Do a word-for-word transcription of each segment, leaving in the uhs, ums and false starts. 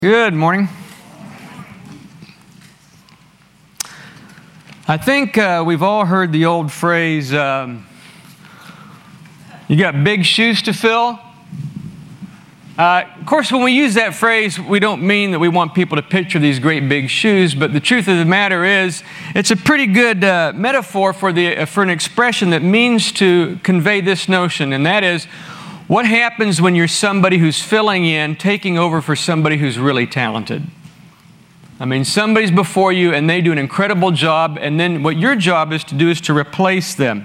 Good morning. I think uh, we've all heard the old phrase, um, you got big shoes to fill. Uh, of course, when we use that phrase, we don't mean that we want people to picture these great big shoes, but the truth of the matter is, it's a pretty good uh, metaphor for, the, uh, for an expression that means to convey this notion, and that is, what happens when you're somebody who's filling in, taking over for somebody who's really talented? I mean, somebody's before you and they do an incredible job, and then what your job is to do is to replace them.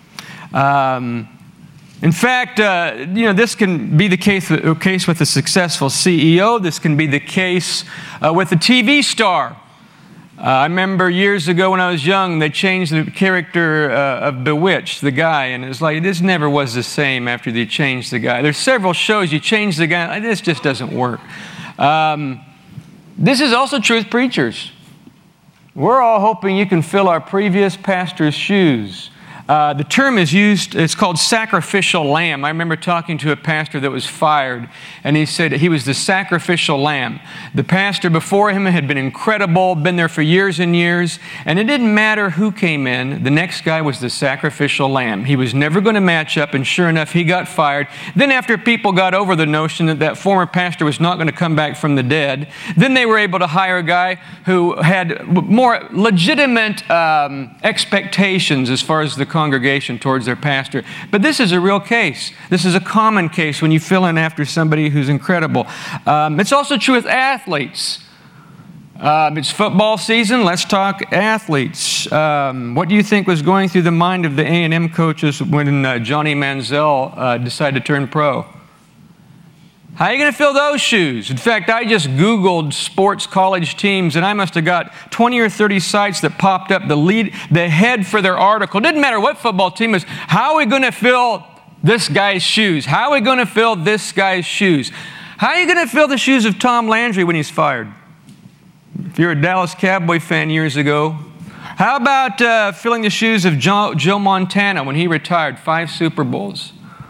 Um, in fact, uh, you know, this can be the case, case with a successful C E O. This can be the case uh, with a T V star. Uh, I remember years ago when I was young, they changed the character uh, of Bewitched, the guy, and it was like, this never was the same after they changed the guy. There's several shows, you change the guy, this just doesn't work. Um, this is also true with preachers. We're all hoping you can fill our previous pastor's shoes. Uh, the term is used, it's called sacrificial lamb. I remember talking to a pastor that was fired, and he said he was the sacrificial lamb. The pastor before him had been incredible, been there for years and years, and it didn't matter who came in, the next guy was the sacrificial lamb. He was never going to match up, and sure enough, he got fired. Then after people got over the notion that that former pastor was not going to come back from the dead, then they were able to hire a guy who had more legitimate um, expectations as far as the congregation towards their pastor. But this is a real case. This is a common case when you fill in after somebody who's incredible. Um, it's also true with athletes. Um, it's football season. Let's talk athletes. Um, what do you think was going through the mind of the A and M coaches when uh, Johnny Manziel uh, decided to turn pro? How are you going to fill those shoes? In fact, I just Googled sports college teams, and I must have got twenty or thirty sites that popped up the lead, the head for their article. It didn't matter what football team is. How are we going to fill this guy's shoes? How are we going to fill this guy's shoes? How are you going to fill the shoes of Tom Landry when he's fired? If you're a Dallas Cowboy fan years ago, how about uh, filling the shoes of Joe, Joe Montana when he retired, five Super Bowls?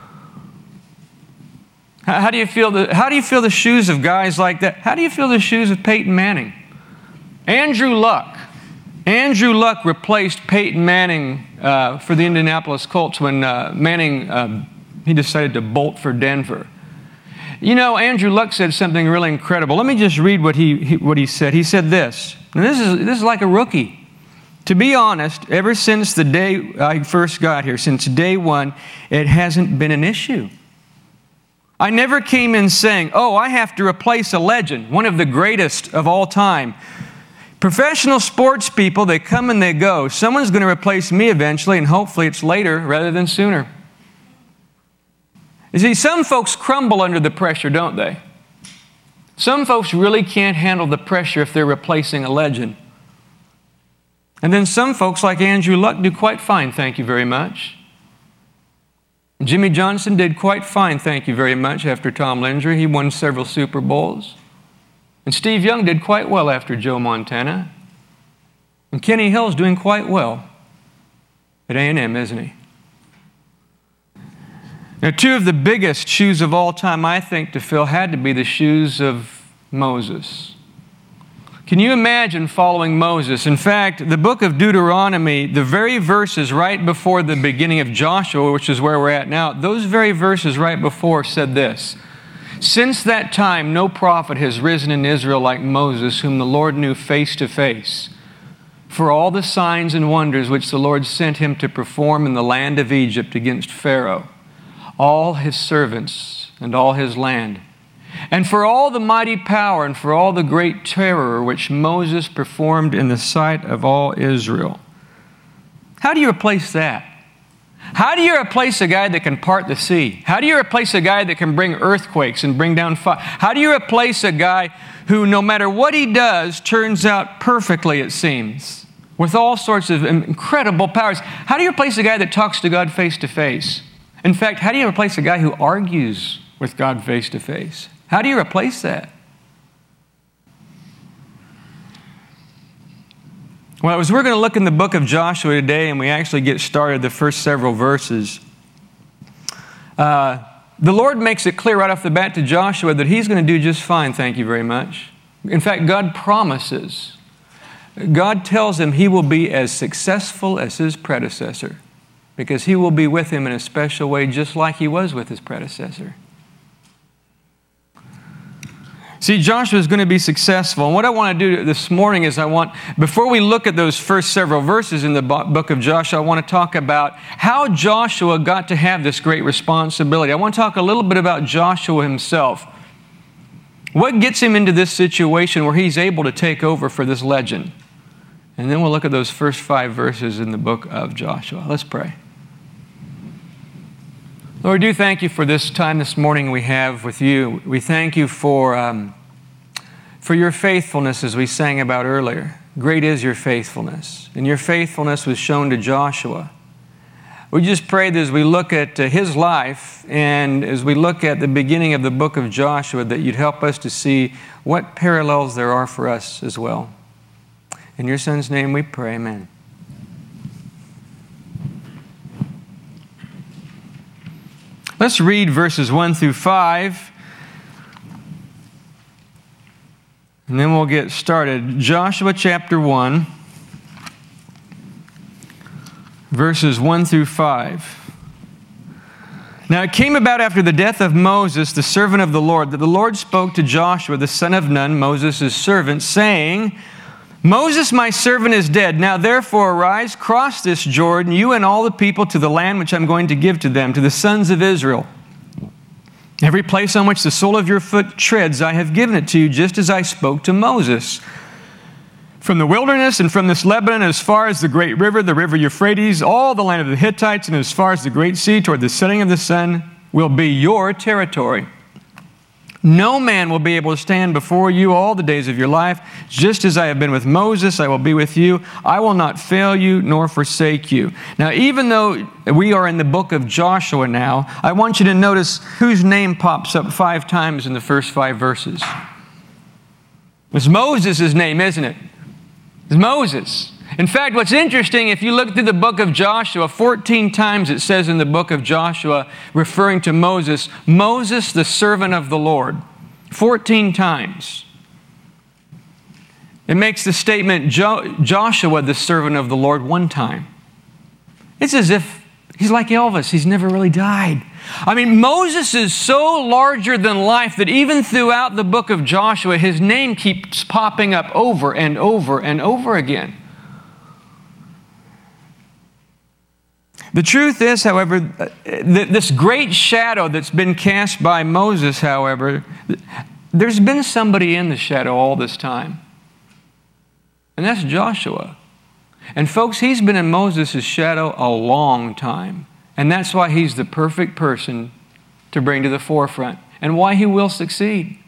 How do you feel the, how do you feel the shoes of guys like that? How do you feel the shoes of Peyton Manning? Andrew Luck. Andrew Luck replaced Peyton Manning uh, for the Indianapolis Colts when uh, Manning, uh, he decided to bolt for Denver. You know, Andrew Luck said something really incredible. Let me just read what he, he, what he said. He said this, and this is, this is like a rookie. To be honest, ever since the day I first got here, since day one, it hasn't been an issue. I never came in saying, oh, I have to replace a legend, one of the greatest of all time. Professional sports people, they come and they go. Someone's going to replace me eventually, and hopefully it's later rather than sooner. You see, some folks crumble under the pressure, don't they? Some folks really can't handle the pressure if they're replacing a legend. And then some folks, like Andrew Luck, do quite fine, thank you very much. Jimmy Johnson did quite fine, thank you very much, after Tom Landry. He won several Super Bowls. And Steve Young did quite well after Joe Montana. And Kenny Hill's doing quite well at A and M, isn't he? Now, two of the biggest shoes of all time, I think, to fill had to be the shoes of Moses. Can you imagine following Moses? In fact, the book of Deuteronomy, the very verses right before the beginning of Joshua, which is where we're at now, those very verses right before said this: since that time, no prophet has risen in Israel like Moses, whom the Lord knew face to face. For all the signs and wonders which the Lord sent him to perform in the land of Egypt against Pharaoh, all his servants and all his land, and for all the mighty power and for all the great terror which Moses performed in the sight of all Israel. How do you replace that? How do you replace a guy that can part the sea? How do you replace a guy that can bring earthquakes and bring down fire? How do you replace a guy who, no matter what he does, turns out perfectly, it seems, with all sorts of incredible powers? How do you replace a guy that talks to God face to face? In fact, how do you replace a guy who argues with God face to face? How do you replace that? Well, as we're going to look in the book of Joshua today, and we actually get started the first several verses, uh, the Lord makes it clear right off the bat to Joshua that he's going to do just fine, thank you very much. In fact, God promises. God tells him he will be as successful as his predecessor because he will be with him in a special way just like he was with his predecessor. See, Joshua is going to be successful. And what I want to do this morning is I want, before we look at those first several verses in the book of Joshua, I want to talk about how Joshua got to have this great responsibility. I want to talk a little bit about Joshua himself. What gets him into this situation where he's able to take over for this legend? And then we'll look at those first five verses in the book of Joshua. Let's pray. Lord, we do thank you for this time this morning we have with you. We thank you for, um, for your faithfulness as we sang about earlier. Great is your faithfulness. And your faithfulness was shown to Joshua. We just pray that as we look at uh, his life and as we look at the beginning of the book of Joshua, that you'd help us to see what parallels there are for us as well. In your Son's name we pray, amen. Let's read verses one through five, and then we'll get started. Joshua chapter one, verses one through five. Now it came about after the death of Moses, the servant of the Lord, that the Lord spoke to Joshua, the son of Nun, Moses' servant, saying, Moses, my servant, is dead. Now therefore arise, cross this Jordan, you and all the people, to the land which I'm going to give to them, to the sons of Israel. Every place on which the sole of your foot treads, I have given it to you, just as I spoke to Moses. From the wilderness and from this Lebanon, as far as the great river, the river Euphrates, all the land of the Hittites, and as far as the great sea, toward the setting of the sun, will be your territory. No man will be able to stand before you all the days of your life. Just as I have been with Moses, I will be with you. I will not fail you nor forsake you. Now, even though we are in the book of Joshua now, I want you to notice whose name pops up five times in the first five verses. It's Moses' name, isn't it? It's Moses. In fact, what's interesting, if you look through the book of Joshua, fourteen times it says in the book of Joshua, referring to Moses, Moses, the servant of the Lord. fourteen times. It makes the statement, jo- Joshua, the servant of the Lord, one time. It's as if he's like Elvis. He's never really died. I mean, Moses is so larger than life that even throughout the book of Joshua, his name keeps popping up over and over and over again. The truth is, however, this great shadow that's been cast by Moses, however, there's been somebody in the shadow all this time. And that's Joshua. And folks, he's been in Moses' shadow a long time. And that's why he's the perfect person to bring to the forefront and why he will succeed.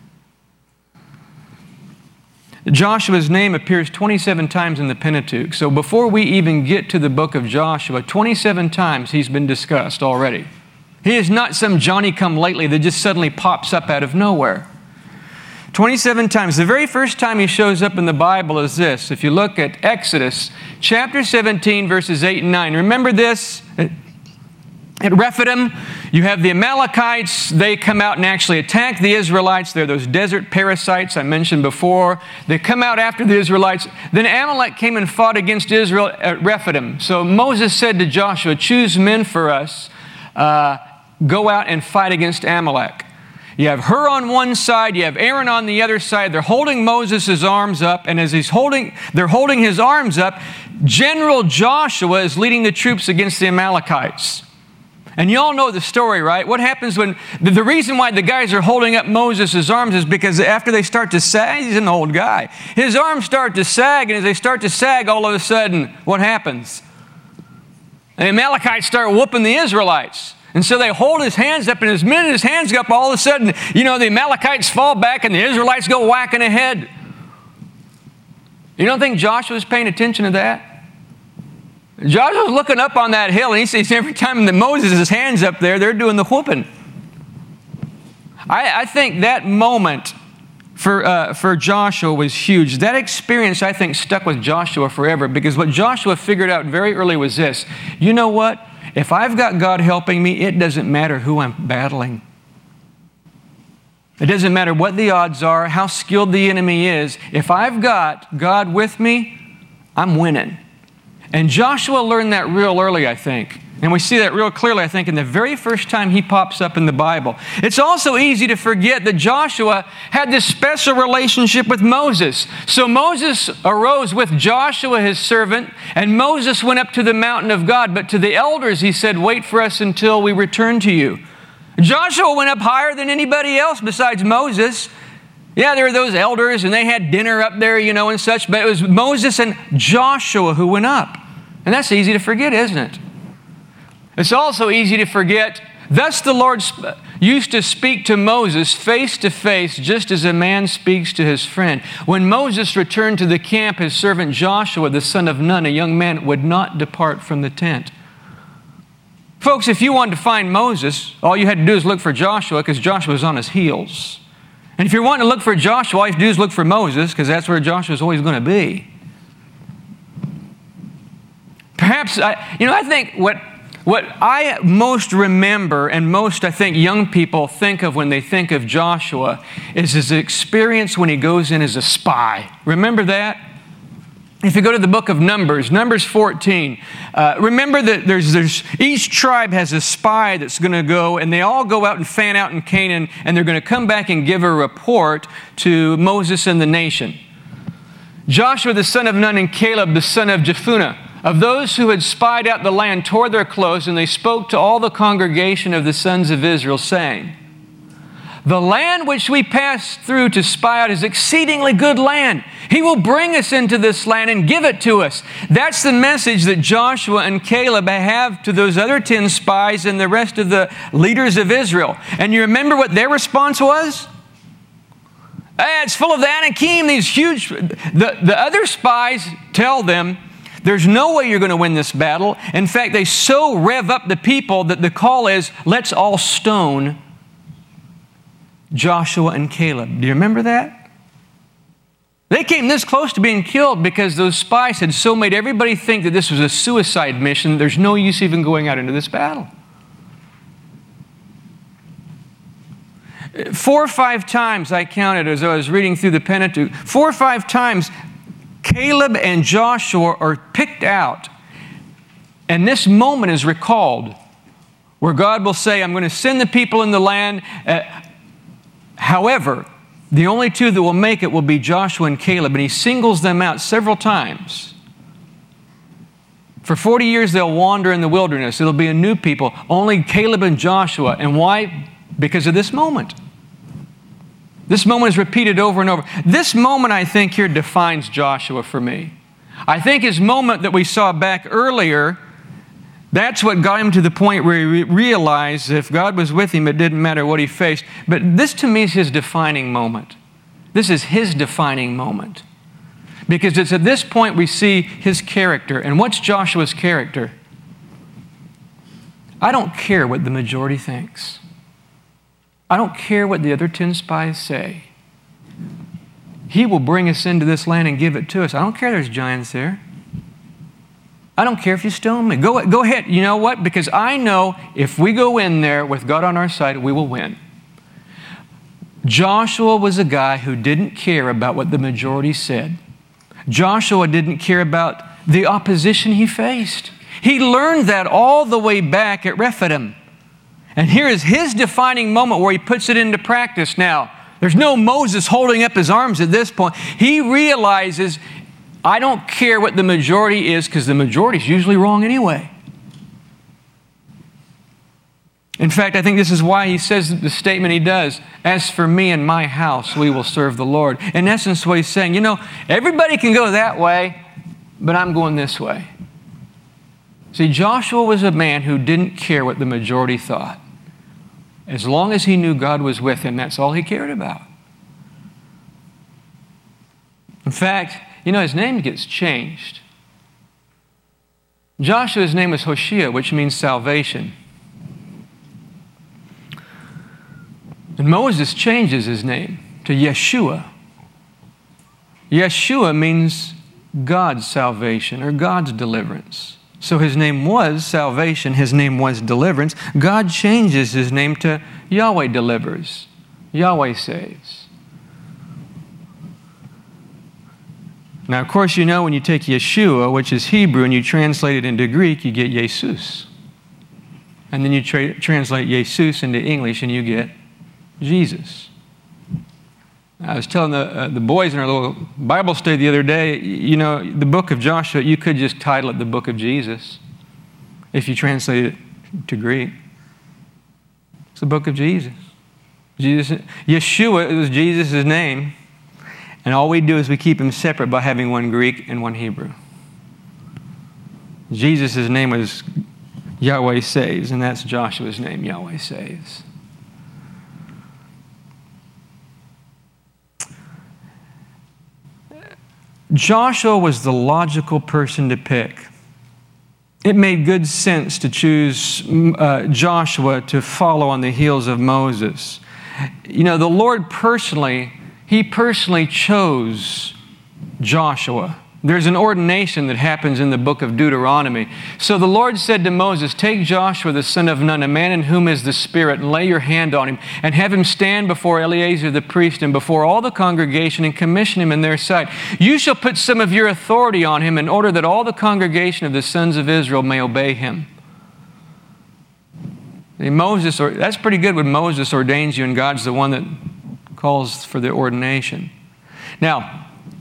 Joshua's name appears twenty-seven times in the Pentateuch. So before we even get to the book of Joshua, twenty-seven times he's been discussed already. He is not some Johnny-come-lately that just suddenly pops up out of nowhere. twenty-seven times. The very first time he shows up in the Bible is this. If you look at Exodus chapter seventeen, verses eight and nine. Remember this? At Rephidim, you have the Amalekites. They come out and actually attack the Israelites. They're those desert parasites I mentioned before. They come out after the Israelites. Then Amalek came and fought against Israel at Rephidim. So Moses said to Joshua, choose men for us. Uh, go out and fight against Amalek. You have Hur on one side, you have Aaron on the other side. They're holding Moses' arms up, and as he's holding, they're holding his arms up, General Joshua is leading the troops against the Amalekites. And you all know the story, right? What happens when, the reason why the guys are holding up Moses' arms is because after they start to sag, he's an old guy, his arms start to sag, and as they start to sag, all of a sudden, what happens? The Amalekites start whooping the Israelites. And so they hold his hands up, and as minute his hands go up, all of a sudden, you know, the Amalekites fall back, and the Israelites go whacking ahead. You don't think Joshua's paying attention to that? Joshua's looking up on that hill, and he sees every time that Moses' his hands up there, they're doing the whooping. I, I think that moment for, uh, for Joshua was huge. That experience, I think, stuck with Joshua forever, because what Joshua figured out very early was this. You know what? If I've got God helping me, it doesn't matter who I'm battling. It doesn't matter what the odds are, how skilled the enemy is. If I've got God with me, I'm winning. And Joshua learned that real early, I think. And we see that real clearly, I think, in the very first time he pops up in the Bible. It's also easy to forget that Joshua had this special relationship with Moses. So Moses arose with Joshua, his servant, and Moses went up to the mountain of God. But to the elders, he said, wait for us until we return to you. Joshua went up higher than anybody else besides Moses. Yeah, there were those elders, and they had dinner up there, you know, and such. But it was Moses and Joshua who went up. And that's easy to forget, isn't it? It's also easy to forget, thus the Lord sp- used to speak to Moses face to face, just as a man speaks to his friend. When Moses returned to the camp, his servant Joshua, the son of Nun, a young man, would not depart from the tent. Folks, if you wanted to find Moses, all you had to do is look for Joshua, because Joshua was on his heels. And if you're wanting to look for Joshua, all you have to do is look for Moses, because that's where Joshua's always going to be. Perhaps, I, you know, I think what... What I most remember, and most I think young people think of when they think of Joshua, is his experience when he goes in as a spy. Remember that? If you go to the book of Numbers, Numbers fourteen, uh, remember that there's, there's each tribe has a spy that's going to go, and they all go out and fan out in Canaan, and they're going to come back and give a report to Moses and the nation. Joshua the son of Nun and Caleb the son of Jephunneh, of those who had spied out the land, tore their clothes, and they spoke to all the congregation of the sons of Israel, saying, the land which we passed through to spy out is exceedingly good land. He will bring us into this land and give it to us. That's the message that Joshua and Caleb have to those other ten spies and the rest of the leaders of Israel. And you remember what their response was? Hey, it's full of the Anakim, these huge... The, the other spies tell them, there's no way you're going to win this battle. In fact, they so rev up the people that the call is, let's all stone Joshua and Caleb. Do you remember that? They came this close to being killed because those spies had so made everybody think that this was a suicide mission. There's no use even going out into this battle. Four or five times I counted as I was reading through the Pentateuch, four or five times Caleb and Joshua are picked out, and this moment is recalled where God will say, I'm going to send the people in the land. Uh, however, the only two that will make it will be Joshua and Caleb, and he singles them out several times. For forty years they'll wander in the wilderness. It'll be a new people, only Caleb and Joshua. And why? Because of this moment. This moment is repeated over and over. This moment, I think, here defines Joshua for me. I think his moment that we saw back earlier, that's what got him to the point where he realized if God was with him, it didn't matter what he faced. But this, to me, is his defining moment. This is his defining moment. Because it's at this point we see his character. And what's Joshua's character? I don't care what the majority thinks. I don't care what the other ten spies say. He will bring us into this land and give it to us. I don't care there's giants there. I don't care if you stone me. Go, go ahead. You know what? Because I know if we go in there with God on our side, we will win. Joshua was a guy who didn't care about what the majority said. Joshua didn't care about the opposition he faced. He learned that all the way back at Rephidim. And here is his defining moment where he puts it into practice now. There's no Moses holding up his arms at this point. He realizes, I don't care what the majority is, because the majority is usually wrong anyway. In fact, I think this is why he says the statement he does, as for me and my house, we will serve the Lord. In essence, what he's saying, you know, everybody can go that way, but I'm going this way. See, Joshua was a man who didn't care what the majority thought. As long as he knew God was with him, that's all he cared about. In fact, you know, his name gets changed. Joshua's name was Hoshea, which means salvation. And Moses changes his name to Yeshua. Yeshua means God's salvation or God's deliverance. So his name was salvation. His name was deliverance. God changes his name to Yahweh delivers. Yahweh saves. Now, of course, you know when you take Yeshua, which is Hebrew, and you translate it into Greek, you get Jesus. And then you tra- translate Jesus into English, and you get Jesus. I was telling the, uh, the boys in our little Bible study the other day, you know, the book of Joshua, you could just title it the book of Jesus if you translate it to Greek. It's the book of Jesus. Jesus, Yeshua is Jesus' name, and all we do is we keep him separate by having one Greek and one Hebrew. Jesus' name was Yahweh Saves, and that's Joshua's name, Yahweh Saves. Joshua was the logical person to pick. It made good sense to choose uh, Joshua to follow on the heels of Moses. You know, the Lord personally, He personally chose Joshua. There's an ordination that happens in the book of Deuteronomy. So the Lord said to Moses, take Joshua the son of Nun, a man in whom is the Spirit, and lay your hand on him, and have him stand before Eleazar the priest and before all the congregation, and commission him in their sight. You shall put some of your authority on him in order that all the congregation of the sons of Israel may obey him. And Moses, or, that's pretty good when Moses ordains you and God's the one that calls for the ordination. Now,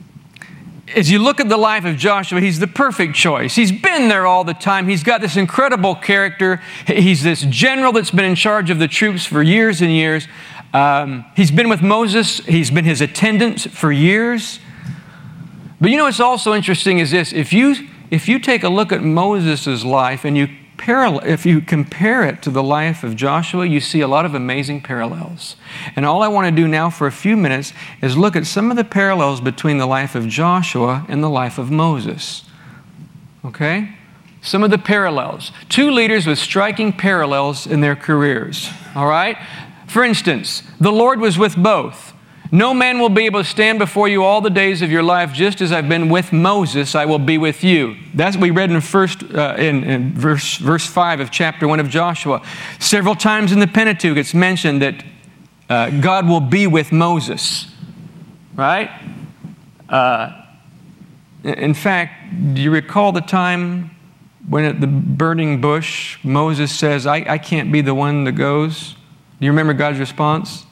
as you look at the life of Joshua, he's the perfect choice. He's been there all the time. He's got this incredible character. He's this general that's been in charge of the troops for years and years. Um, he's been with Moses. He's been his attendant for years. But you know what's also interesting is this. If you, if you take a look at Moses' life and you Parallel, if you compare it to the life of Joshua, you see a lot of amazing parallels. And all I want to do now for a few minutes is look at some of the parallels between the life of Joshua and the life of Moses. Okay? Some of the parallels. Two leaders with striking parallels in their careers. All right? For instance, the Lord was with both. No man will be able to stand before you all the days of your life, just as I've been with Moses, I will be with you. That's what we read in first uh, in, in verse verse five of chapter one of Joshua. Several times in the Pentateuch, it's mentioned that uh, God will be with Moses. Right? Uh, in fact, do you recall the time when at the burning bush, Moses says, I, I can't be the one that goes? Do you remember God's response?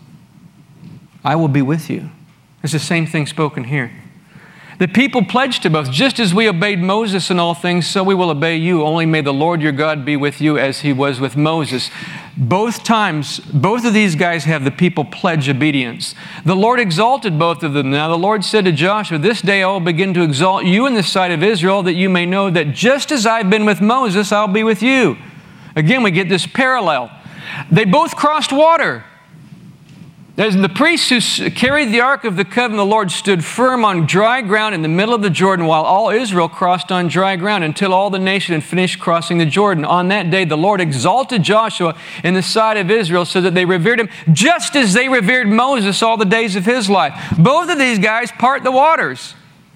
I will be with you. It's the same thing spoken here. The people pledged to both, just as we obeyed Moses in all things, so we will obey you. Only may the Lord your God be with you as he was with Moses. Both times, both of these guys have the people pledge obedience. The Lord exalted both of them. Now the Lord said to Joshua, this day I will begin to exalt you in the sight of Israel, that you may know that just as I've been with Moses, I'll be with you. Again, we get this parallel. They both crossed water. As the priests who carried the Ark of the Covenant of the Lord stood firm on dry ground in the middle of the Jordan, while all Israel crossed on dry ground until all the nation had finished crossing the Jordan. On that day, the Lord exalted Joshua in the sight of Israel so that they revered him just as they revered Moses all the days of his life. Both of these guys part the waters.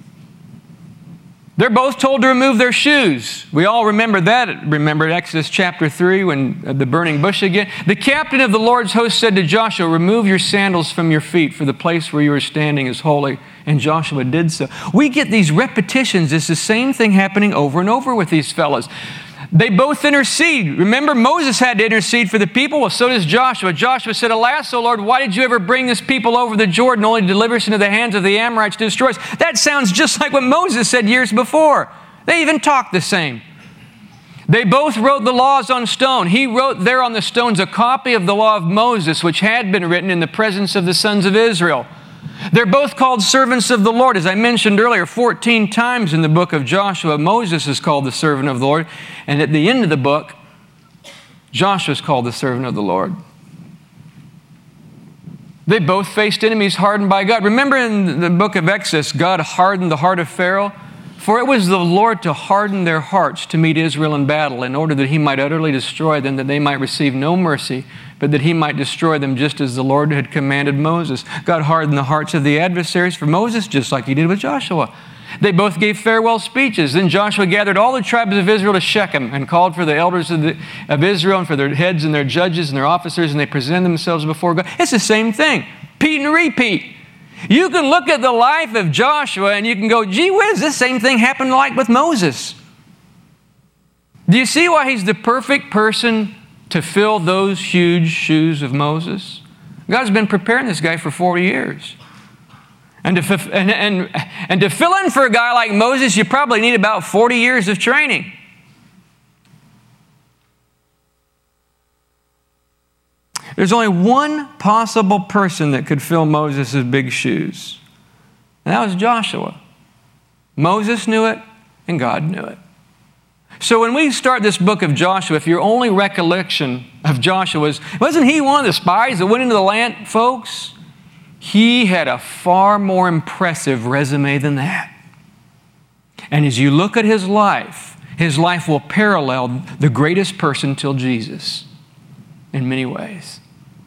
They're both told to remove their shoes. We all remember that. Remember Exodus chapter three when the burning bush again. The captain of the Lord's host said to Joshua, remove your sandals from your feet, for the place where you are standing is holy. And Joshua did so. We get these repetitions. It's the same thing happening over and over with these fellows. They both intercede. Remember, Moses had to intercede for the people. Well, so does Joshua. Joshua said, alas, O Lord, why did you ever bring this people over the Jordan only to deliver us into the hands of the Amorites to destroy us? That sounds just like what Moses said years before. They even talk the same. They both wrote the laws on stone. He wrote there on the stones a copy of the law of Moses, which had been written in the presence of the sons of Israel. They're both called servants of the Lord. As I mentioned earlier, fourteen times in the book of Joshua, Moses is called the servant of the Lord. And at the end of the book, Joshua is called the servant of the Lord. They both faced enemies hardened by God. Remember in the book of Exodus, God hardened the heart of Pharaoh? For it was the Lord to harden their hearts to meet Israel in battle, in order that he might utterly destroy them, that they might receive no mercy, but that he might destroy them just as the Lord had commanded Moses. God hardened the hearts of the adversaries for Moses, just like he did with Joshua. They both gave farewell speeches. Then Joshua gathered all the tribes of Israel to Shechem and called for the elders of, the, of Israel and for their heads and their judges and their officers, and they presented themselves before God. It's the same thing. Repeat and repeat. You can look at the life of Joshua and you can go, gee whiz, this same thing happened like with Moses. Do you see why he's the perfect person to fill those huge shoes of Moses? God's been preparing this guy for forty years. And to, and, and, and to fill in for a guy like Moses, you probably need about forty years of training. There's only one possible person that could fill Moses' big shoes. And that was Joshua. Moses knew it, and God knew it. So when we start this book of Joshua, if your only recollection of Joshua is, wasn't he one of the spies that went into the land, folks? He had a far more impressive resume than that. And as you look at his life, his life will parallel the greatest person till Jesus in many ways.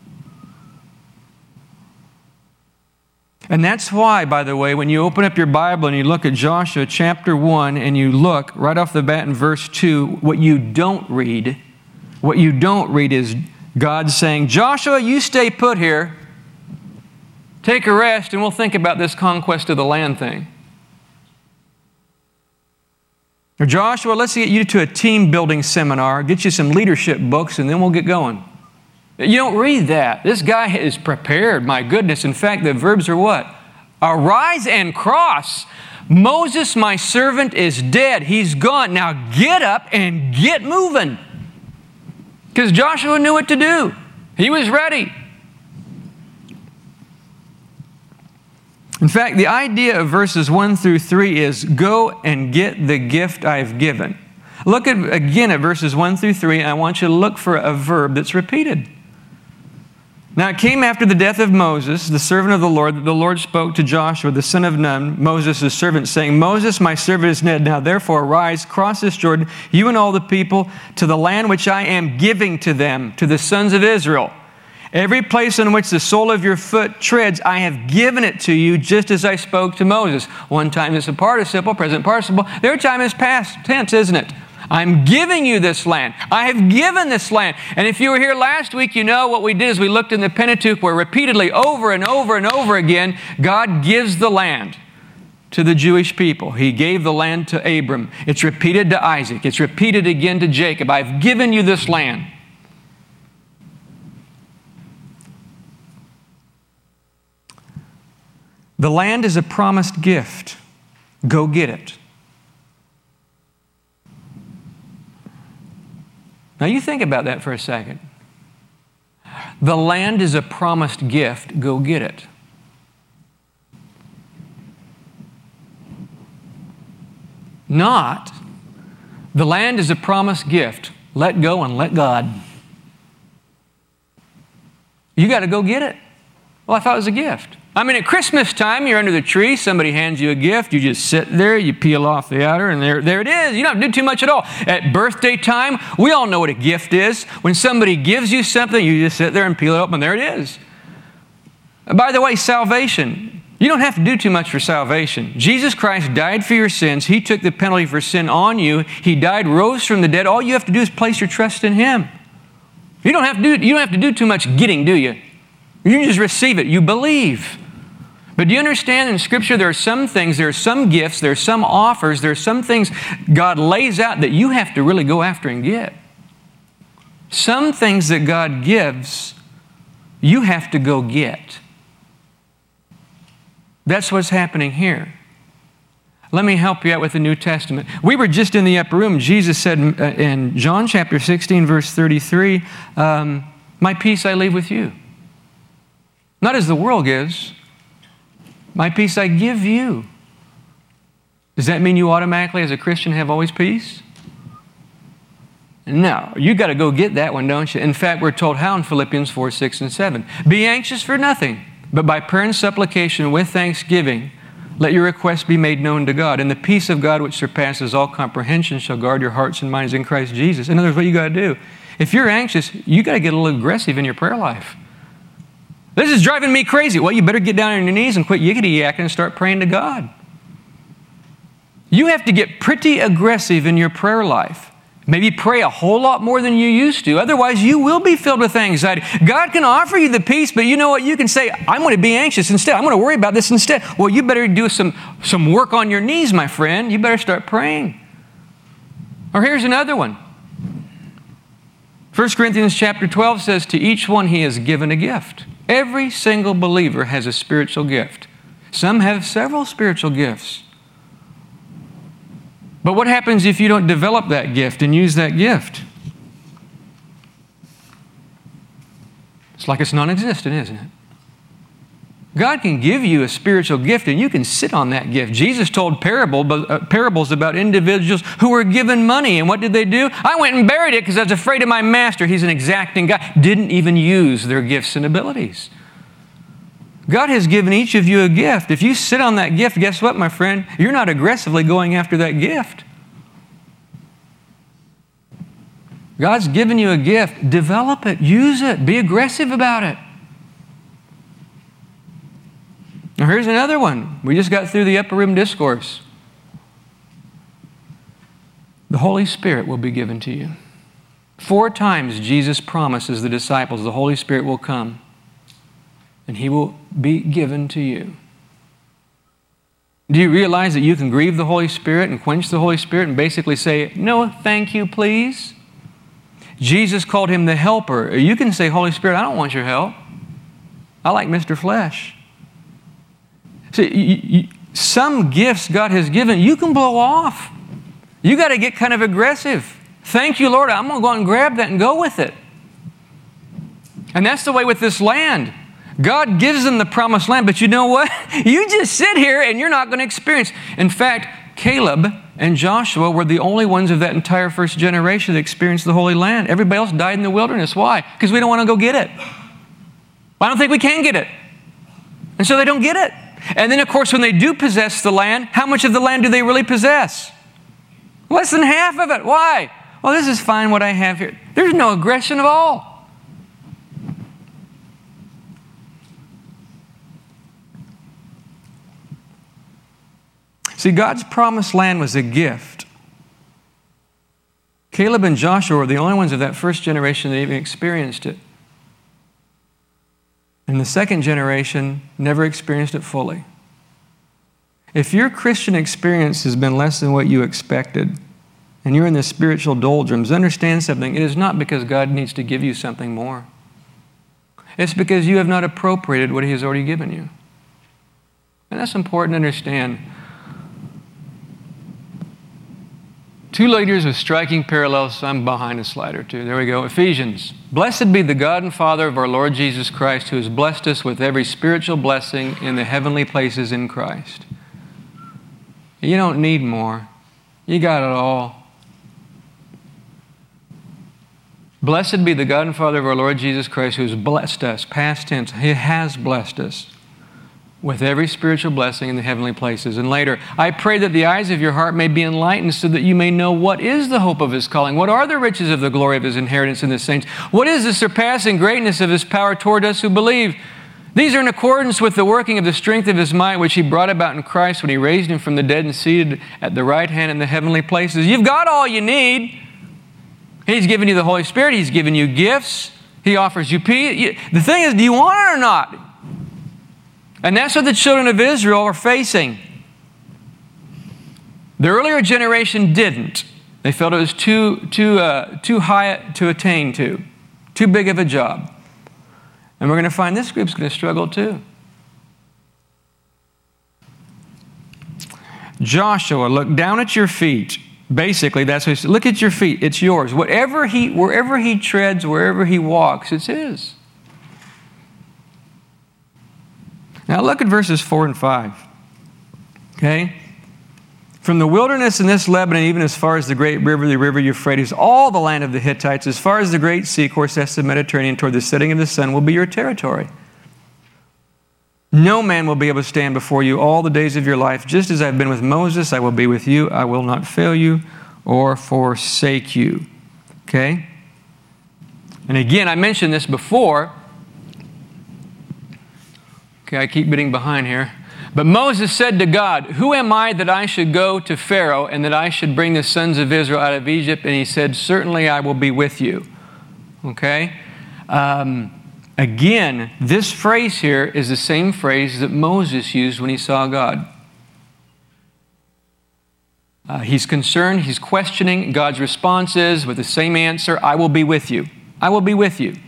And that's why, by the way, when you open up your Bible and you look at Joshua chapter one and you look right off the bat in verse two, what you don't read, what you don't read is God saying, Joshua, you stay put here. Take a rest and we'll think about this conquest of the land thing. Or Joshua, let's get you to a team building seminar, get you some leadership books, and then we'll get going. You don't read that. This guy is prepared, my goodness. In fact, the verbs are what? Arise and cross. Moses, my servant, is dead. He's gone. Now get up and get moving. Because Joshua knew what to do. He was ready. In fact, the idea of verses one through three is go and get the gift I've given. Look at, again at verses one through three, and I want you to look for a verb that's repeated. Now it came after the death of Moses, the servant of the Lord, that the Lord spoke to Joshua, the son of Nun, Moses' servant, saying, Moses, my servant is dead. Now therefore arise, cross this Jordan, you and all the people, to the land which I am giving to them, to the sons of Israel. Every place on which the sole of your foot treads, I have given it to you, just as I spoke to Moses. One time it's a participle, present participle. The other time is past tense, isn't it? I'm giving you this land. I have given this land. And if you were here last week, you know what we did is we looked in the Pentateuch where repeatedly, over and over and over again, God gives the land to the Jewish people. He gave the land to Abram. It's repeated to Isaac. It's repeated again to Jacob. I've given you this land. The land is a promised gift. Go get it. Now you think about that for a second. The land is a promised gift. Go get it. Not, the land is a promised gift. Let go and let God. You got to go get it. Well, I thought it was a gift. I mean, at Christmas time, you're under the tree, somebody hands you a gift, you just sit there, you peel off the outer, and there, there it is. You don't do too much at all. At birthday time, we all know what a gift is. When somebody gives you something, you just sit there and peel it up, and there it is. By the way, salvation, you don't have to do too much for salvation. Jesus Christ died for your sins. He took the penalty for sin on you. He died, rose from the dead. All you have to do is place your trust in Him. You don't have to do, you don't have to do too much getting, do you? You just receive it. You believe. But do you understand in Scripture there are some things, there are some gifts, there are some offers, there are some things God lays out that you have to really go after and get. Some things that God gives, you have to go get. That's what's happening here. Let me help you out with the New Testament. We were just in the upper room. Jesus said in John chapter sixteen, verse thirty-three, um, my peace I leave with you. Not as the world gives. My peace I give you. Does that mean you automatically, as a Christian, have always peace? No. You got to go get that one, don't you? In fact, we're told how in Philippians four, six, and seven. Be anxious for nothing, but by prayer and supplication with thanksgiving, let your requests be made known to God. And the peace of God, which surpasses all comprehension, shall guard your hearts and minds in Christ Jesus. In other words, what you got to do? If you're anxious, you got to get a little aggressive in your prayer life. This is driving me crazy. Well, you better get down on your knees and quit yickety-yakking and start praying to God. You have to get pretty aggressive in your prayer life. Maybe pray a whole lot more than you used to. Otherwise, you will be filled with anxiety. God can offer you the peace, but you know what? You can say, I'm going to be anxious instead. I'm going to worry about this instead. Well, you better do some, some work on your knees, my friend. You better start praying. Or here's another one. First Corinthians chapter twelve says, to each one he has given a gift. Every single believer has a spiritual gift. Some have several spiritual gifts. But what happens if you don't develop that gift and use that gift? It's like it's non-existent, isn't it? God can give you a spiritual gift and you can sit on that gift. Jesus told parable, uh, parables about individuals who were given money. And what did they do? I went and buried it because I was afraid of my master. He's an exacting guy. Didn't even use their gifts and abilities. God has given each of you a gift. If you sit on that gift, guess what, my friend? You're not aggressively going after that gift. God's given you a gift. Develop it. Use it. Be aggressive about it. Now here's another one. We just got through the upper room discourse. The Holy Spirit will be given to you. Four times Jesus promises the disciples the Holy Spirit will come and He will be given to you. Do you realize that you can grieve the Holy Spirit and quench the Holy Spirit and basically say, no, thank you, please? Jesus called Him the helper. You can say, Holy Spirit, I don't want your help. I like Mister Flesh. See, you, you, some gifts God has given, you can blow off. You got to get kind of aggressive. Thank you, Lord. I'm going to go out and grab that and go with it. And that's the way with this land. God gives them the promised land, but you know what? You just sit here and you're not going to experience. In fact, Caleb and Joshua were the only ones of that entire first generation that experienced the Holy Land. Everybody else died in the wilderness. Why? Because we don't want to go get it. I don't think we can get it. And so they don't get it. And then, of course, when they do possess the land, how much of the land do they really possess? Less than half of it. Why? Well, this is fine what I have here. There's no aggression at all. See, God's promised land was a gift. Caleb and Joshua were the only ones of that first generation that even experienced it. And the second generation never experienced it fully. If your Christian experience has been less than what you expected, and you're in the spiritual doldrums, understand something. It is not because God needs to give you something more. It's because you have not appropriated what He has already given you. And that's important to understand. Two leaders with striking parallels. I'm behind a slide or two. There we go. Ephesians. Blessed be the God and Father of our Lord Jesus Christ, who has blessed us with every spiritual blessing in the heavenly places in Christ. You don't need more. You got it all. Blessed be the God and Father of our Lord Jesus Christ, who has blessed us, past tense. He has blessed us with every spiritual blessing in the heavenly places. And later, I pray that the eyes of your heart may be enlightened so that you may know what is the hope of His calling, what are the riches of the glory of His inheritance in the saints, what is the surpassing greatness of His power toward us who believe. These are in accordance with the working of the strength of His might, which He brought about in Christ when He raised Him from the dead and seated at the right hand in the heavenly places. You've got all you need. He's given you the Holy Spirit. He's given you gifts. He offers you peace. The thing is, do you want it or not? And that's what the children of Israel are facing. The earlier generation didn't. They felt it was too, too, uh, too high to attain to, too big of a job. And we're going to find this group's going to struggle too. Joshua, look down at your feet. Basically, that's what he said. Look at your feet. It's yours. Whatever he, wherever he treads, wherever he walks, it's his. Now look at verses four and five. Okay? From the wilderness in this Lebanon, even as far as the great river, the river Euphrates, all the land of the Hittites, as far as the great sea, of course, that's the Mediterranean, toward the setting of the sun, will be your territory. No man will be able to stand before you all the days of your life. Just as I've been with Moses, I will be with you. I will not fail you or forsake you. Okay? And again, I mentioned this before. Okay, I keep getting behind here. But Moses said to God, who am I that I should go to Pharaoh and that I should bring the sons of Israel out of Egypt? And he said, certainly I will be with you. Okay? Um, again, this phrase here is the same phrase that Moses used when he saw God. Uh, he's concerned, he's questioning. God's response is with the same answer, I will be with you. I will be with you.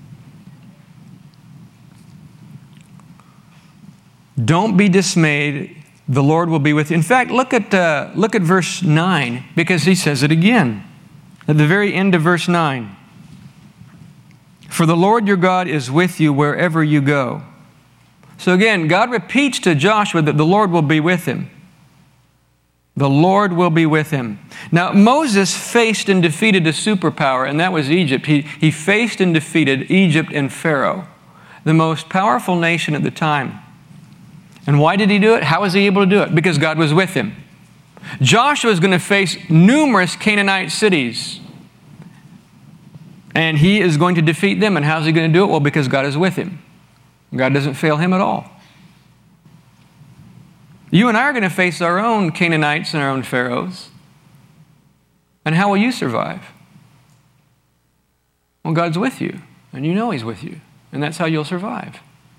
Don't be dismayed. The Lord will be with you. In fact, look at, uh, look at verse nine, because he says it again. At the very end of verse nine. For the Lord your God is with you wherever you go. So again, God repeats to Joshua that the Lord will be with him. The Lord will be with him. Now, Moses faced and defeated a superpower, and that was Egypt. He, he faced and defeated Egypt and Pharaoh, the most powerful nation at the time. And why did he do it? How was he able to do it? Because God was with him. Joshua is going to face numerous Canaanite cities. And he is going to defeat them. And how is he going to do it? Well, because God is with him. God doesn't fail him at all. You and I are going to face our own Canaanites and our own Pharaohs. And how will you survive? Well, God's with you. And you know he's with you. And that's how you'll survive.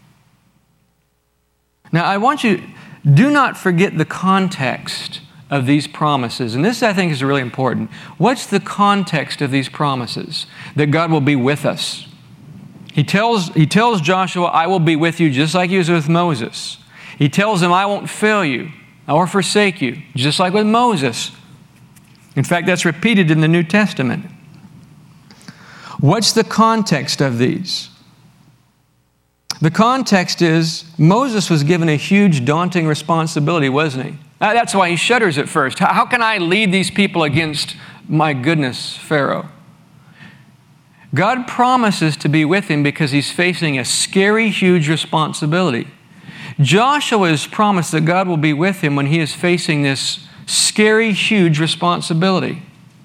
Now, I want you, do not forget the context of these promises. And this, I think, is really important. What's the context of these promises? That God will be with us. He tells, he tells Joshua, I will be with you, just like he was with Moses. He tells him, I won't fail you or forsake you, just like with Moses. In fact, that's repeated in the New Testament. What's the context of these? The context is Moses was given a huge, daunting responsibility, wasn't he? That's why he shudders at first. How can I lead these people against, my goodness, Pharaoh? God promises to be with him because he's facing a scary, huge responsibility. Joshua is promised that God will be with him when he is facing this scary, huge responsibility.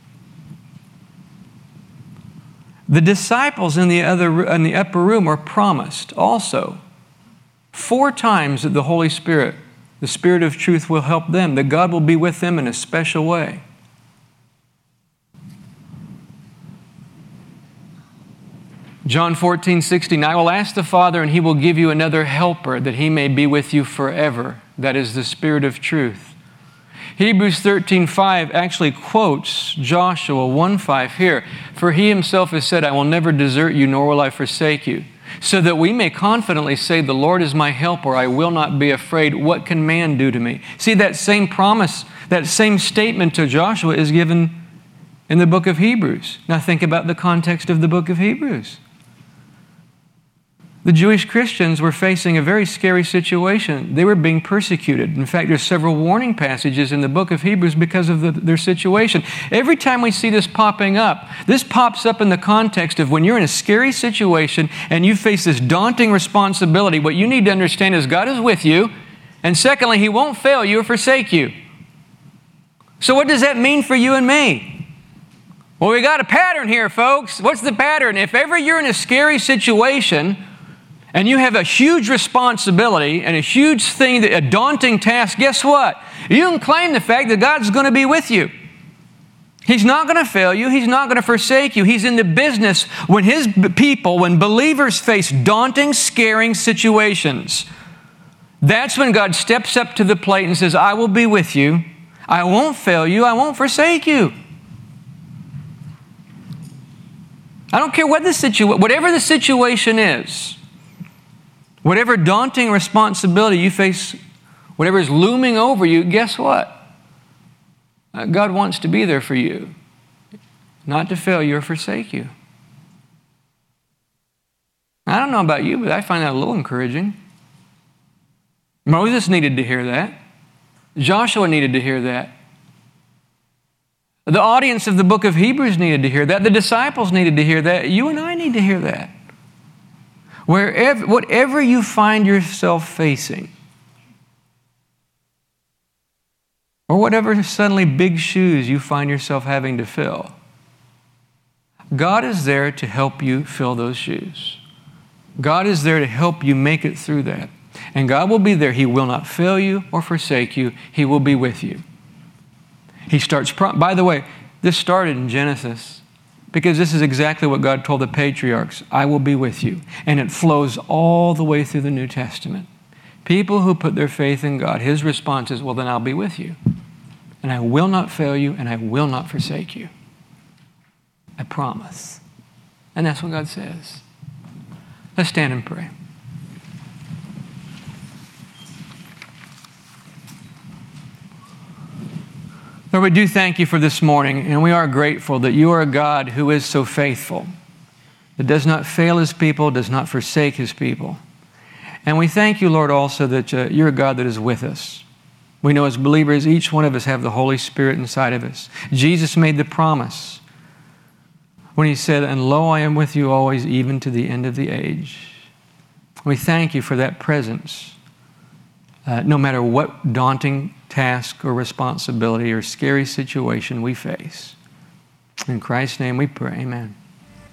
The disciples in the other in the upper room are promised also four times that the Holy Spirit, the Spirit of truth, will help them, that God will be with them in a special way. John fourteen sixteen, I will ask the Father, and he will give you another helper, that he may be with you forever. That is the Spirit of truth. Hebrews thirteen five actually quotes Joshua one five here. For he himself has said, I will never desert you, nor will I forsake you. So that we may confidently say, the Lord is my helper, I will not be afraid. What can man do to me? See, that same promise, that same statement to Joshua is given in the book of Hebrews. Now think about the context of the book of Hebrews. The Jewish Christians were facing a very scary situation. They were being persecuted. In fact, there's several warning passages in the book of Hebrews because of the, their situation. Every time we see this popping up, this pops up in the context of when you're in a scary situation and you face this daunting responsibility, what you need to understand is God is with you, and secondly, he won't fail you or forsake you. So what does that mean for you and me? Well, we got a pattern here, folks. What's the pattern? If ever you're in a scary situation, and you have a huge responsibility and a huge thing, a daunting task, guess what? You can claim the fact that God's going to be with you. He's not going to fail you. He's not going to forsake you. He's in the business when his people, when believers face daunting, scaring situations. That's when God steps up to the plate and says, I will be with you. I won't fail you. I won't forsake you. I don't care what the situa- whatever the situation is. Whatever daunting responsibility you face, whatever is looming over you, guess what? Uh, God wants to be there for you, not to fail you or forsake you. I don't know about you, but I find that a little encouraging. Moses needed to hear that. Joshua needed to hear that. The audience of the book of Hebrews needed to hear that. The disciples needed to hear that. You and I need to hear that. Wherever, whatever you find yourself facing, or whatever suddenly big shoes you find yourself having to fill, God is there to help you fill those shoes. God is there to help you make it through that. And God will be there. He will not fail you or forsake you. He will be with you. He starts, prom- by the way, this started in Genesis because this is exactly what God told the patriarchs. I will be with you. And it flows all the way through the New Testament. People who put their faith in God, His response is, well, then I'll be with you. And I will not fail you, and I will not forsake you. I promise. And that's what God says. Let's stand and pray. Lord, we do thank you for this morning, and we are grateful that you are a God who is so faithful, that does not fail His people, does not forsake His people. And we thank you, Lord, also that uh, you're a God that is with us. We know as believers, each one of us have the Holy Spirit inside of us. Jesus made the promise when He said, and lo, I am with you always, even to the end of the age. We thank you for that presence, uh, no matter what daunting task or responsibility or scary situation we face. In Christ's name we pray, amen.